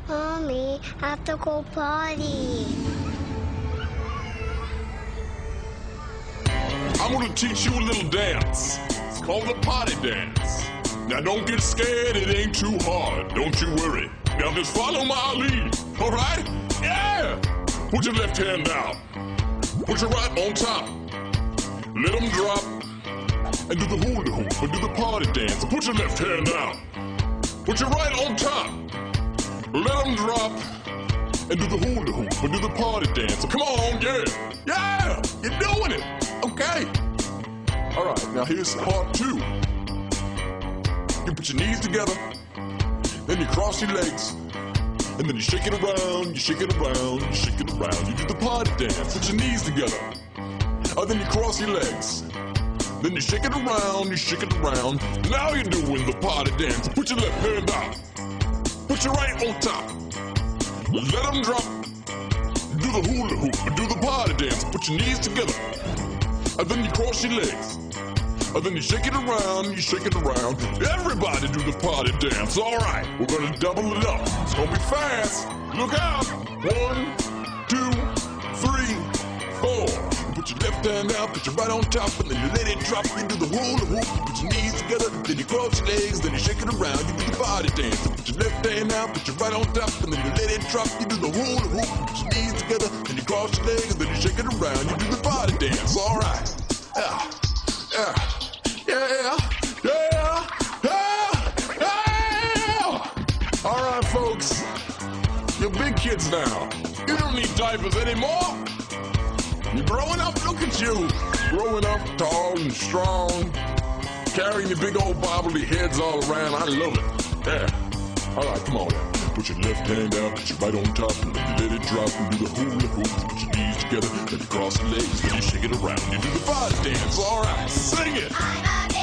Mommy, I have to go potty. I'm gonna teach you a little dance. It's called the potty dance. Now don't get scared, it ain't too hard. Don't you worry. Now just follow my lead, all right? Yeah! Put your left hand down. Put your right on top. Let them drop. And do the hula hoop, and do the potty dance. Put your left hand down. Put your right on top. Let them drop. And do the hula hoop, and do the potty dance. Come on, yeah! Yeah! You're doing it! Okay. All right, now here's part 2. You put your knees together, then you cross your legs, and then you shake it around, you shake it around, you shake it around. You do the potty dance, put your knees together. Then you cross your legs, then you shake it around, you shake it around. Now you're doing the potty dance. Put your left hand out, put your right on top, let them drop. Do the hula hoop, and do the potty dance. Put your knees together. And then you cross your legs. And then you shake it around, you shake it around. Everybody do the potty dance. All right, we're gonna double it up. It's gonna be fast. Look out. 1, 2, 3, 4. You put your left hand out, put your right on top, and then you let it drop. You do the hula hoop. You put your knees together, then you cross your legs, then you shake it around. You do the potty dance. You put your left hand out, put your right on top, and then you let it drop. You do the hula hoop. You put your knees together, then you cross your legs, then you shake it around. You do the potty dance. All right. Yeah. Yeah. Yeah. Yeah. Yeah. Yeah. All right, folks. You're big kids now. You don't need diapers anymore. You're growing up. Look at you. Growing up tall and strong. Carrying your big old bobbly heads all around. I love it. Yeah. All right, come on now. Put your left hand out, put your right on top, and then you let it drop and do the hula hoop. Put your knees together, then you cross your legs, then you shake it around. You do the potty dance. All right, sing it.